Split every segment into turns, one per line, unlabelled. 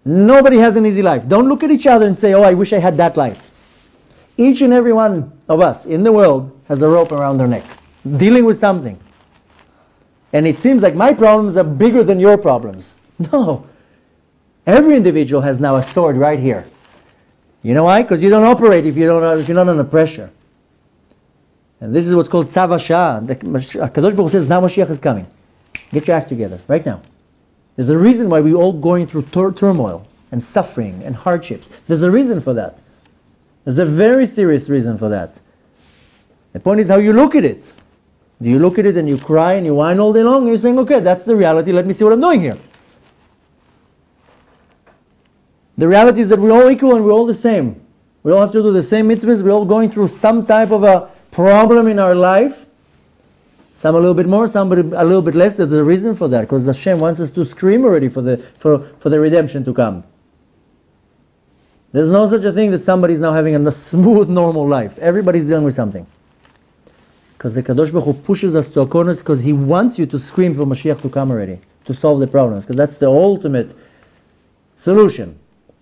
Nobody has an easy life. Don't look at each other and say, oh, I wish I had that life. Each and every one of us in the world has a rope around their neck, dealing with something. And it seems like my problems are bigger than your problems. No. Every individual has now a sword right here. You know why? Because you don't operate if you're not under pressure. And this is what's called Tzav Hashah. HaKadosh Baruch Hu says, now Mashiach is coming. Get your act together, right now. There's a reason why we're all going through turmoil and suffering and hardships. There's a reason for that. There's a very serious reason for that. The point is how you look at it. Do you look at it and you cry and you whine all day long and you're saying, okay, that's the reality, let me see what I'm doing here. The reality is that we're all equal and we're all the same. We all have to do the same mitzvahs. We're all going through some type of a problem in our life. Some a little bit more, some a little bit less. There's a reason for that, because Hashem wants us to scream already for the redemption to come. There's no such a thing that somebody's now having a smooth, normal life. Everybody's dealing with something. Because the Kadosh Baruch Hu pushes us to a corner because He wants you to scream for Mashiach to come already, to solve the problems, because that's the ultimate solution.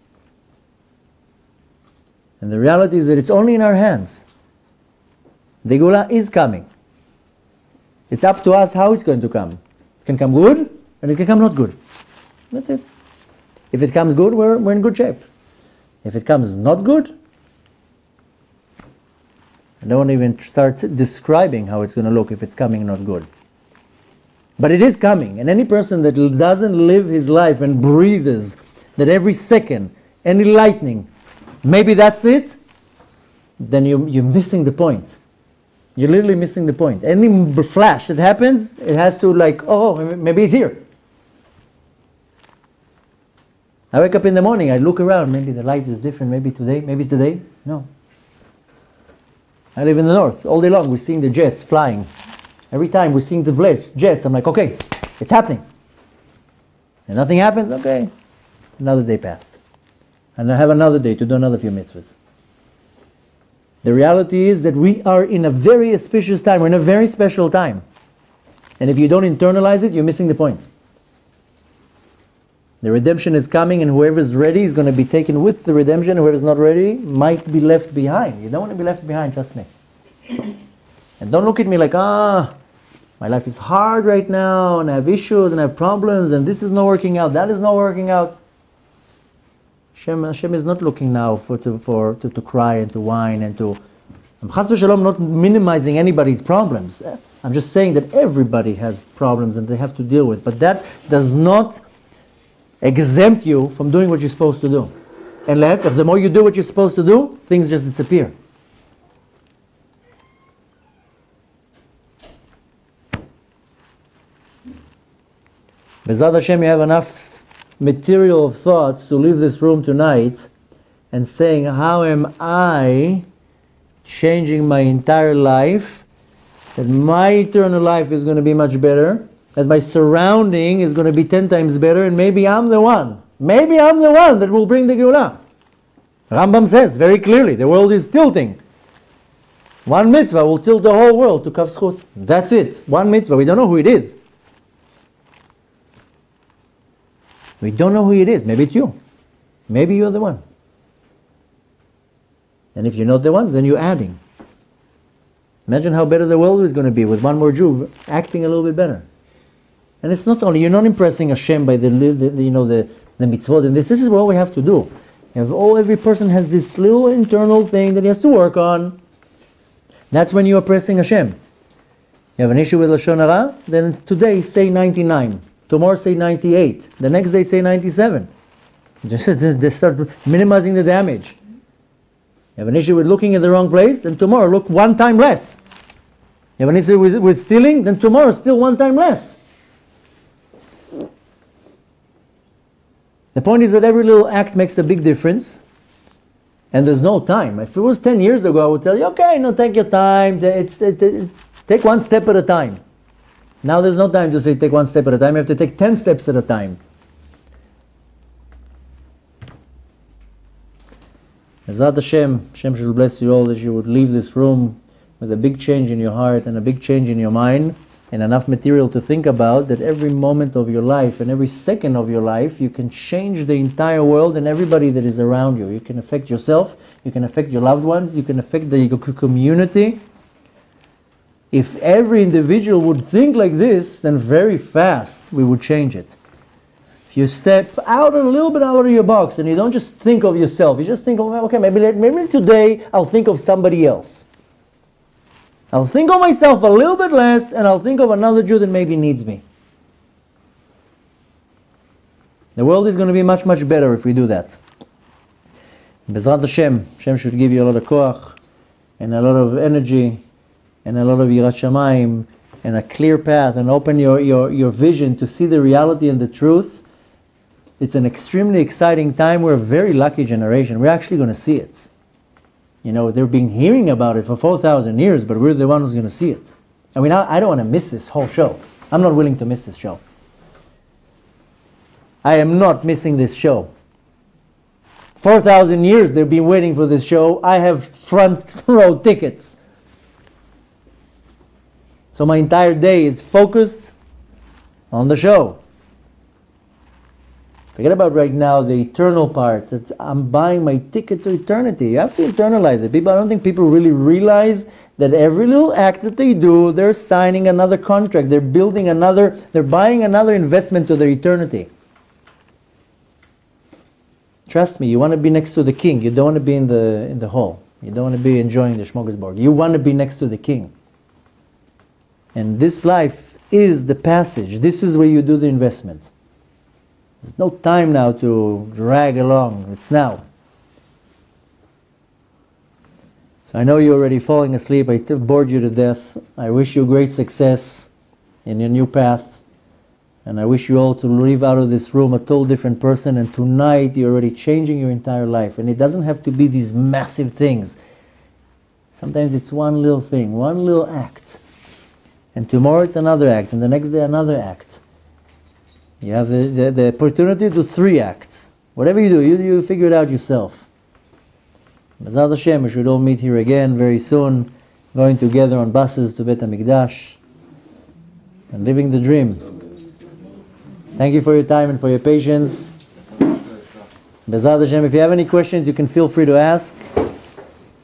And the reality is that it's only in our hands. The Geula is coming. It's up to us how it's going to come. It can come good, and it can come not good. That's it. If it comes good, we're in good shape. If it comes not good, I don't even start describing how it's going to look if it's coming not good. But it is coming, and any person that doesn't live his life and breathes that every second, any lightning, maybe that's it, then you're missing the point. You're literally missing the point. Any flash that happens, it has to oh, maybe he's here. I wake up in the morning, I look around, maybe the light is different, maybe it's today. No. I live in the north. All day long we're seeing the jets flying. Every time we're seeing the jets, I'm like, okay, it's happening. And nothing happens, okay. Another day passed. And I have another day to do another few mitzvahs. The reality is that we are in a very auspicious time. We're in a very special time. And if you don't internalize it, you're missing the point. The redemption is coming, and whoever's ready is going to be taken with the redemption. Whoever's not ready might be left behind. You don't want to be left behind, trust me. And don't look at me like, my life is hard right now, and I have issues, and I have problems, and this is not working out, that is not working out. Hashem is not looking now to cry and to whine and to... I'm Chas v'Shalom not minimizing anybody's problems. I'm just saying that everybody has problems and they have to deal with. But that does not exempt you from doing what you're supposed to do. And the more you do what you're supposed to do, things just disappear. B'ezrat Hashem, you have enough material of thoughts to leave this room tonight and saying, how am I changing my entire life, that my eternal life is going to be much better, that my surrounding is going to be 10 times better, and maybe I'm the one that will bring the Geula. Rambam says very clearly, the world is tilting. One mitzvah will tilt the whole world to Kav Zchut. That's it. One mitzvah. We don't know who it is. We don't know who it is. Maybe it's you. Maybe you're the one. And if you're not the one, then you're adding. Imagine how better the world is going to be with one more Jew acting a little bit better. And it's not only, you're not impressing Hashem by the mitzvot, and this is what we have to do. Every person has this little internal thing that he has to work on. That's when you are pressing Hashem. You have an issue with Lashon Hara, then today say 99. Tomorrow say 98. The next day say 97. Just start minimizing the damage. You have an issue with looking at the wrong place, then tomorrow look one time less. You have an issue with stealing, then tomorrow steal one time less. The point is that every little act makes a big difference, and there's no time. If it was 10 years ago, I would tell you, okay, no, take your time. Take one step at a time. Now there's no time to say take one step at a time. You have to take 10 steps at a time. B'ezrat Hashem, Hashem should bless you all, that you would leave this room with a big change in your heart and a big change in your mind, and enough material to think about, that every moment of your life and every second of your life, you can change the entire world and everybody that is around you. You can affect yourself, you can affect your loved ones, you can affect the community. If every individual would think like this, then very fast we would change it. If you step out a little bit out of your box and you don't just think of yourself, you just think, okay, maybe today I'll think of somebody else. I'll think of myself a little bit less, and I'll think of another Jew that maybe needs me. The world is going to be much, much better if we do that. Bezrat Hashem, Hashem should give you a lot of koach, and a lot of energy, and a lot of yirat shamayim, and a clear path, and open your vision to see the reality and the truth. It's an extremely exciting time. We're a very lucky generation. We're actually going to see it. You know, they've been hearing about it for 4,000 years, but we're the ones who's going to see it. I mean, I don't want to miss this whole show. I'm not willing to miss this show. I am not missing this show. 4,000 years they've been waiting for this show. I have front row tickets. So my entire day is focused on the show. Forget about right now the eternal part. That I'm buying my ticket to eternity. You have to internalize it. I don't think people really realize that every little act that they do, they're signing another contract. They're buying another investment to their eternity. Trust me, you want to be next to the king. You don't want to be in the hall. You don't want to be enjoying the smorgasbord. You want to be next to the king. And this life is the passage. This is where you do the investment. There's no time now to drag along. It's now. So I know you're already falling asleep. I bored you to death. I wish you great success in your new path. And I wish you all to leave out of this room a total different person. And tonight you're already changing your entire life. And it doesn't have to be these massive things. Sometimes it's one little thing, one little act. And tomorrow it's another act. And the next day another act. You have the opportunity to do 3 acts. Whatever you do, you figure it out yourself. Bezrat Hashem, we should all meet here again very soon, going together on buses to Beit HaMikdash and living the dream. Thank you for your time and for your patience. Bezrat Hashem, if you have any questions, you can feel free to ask.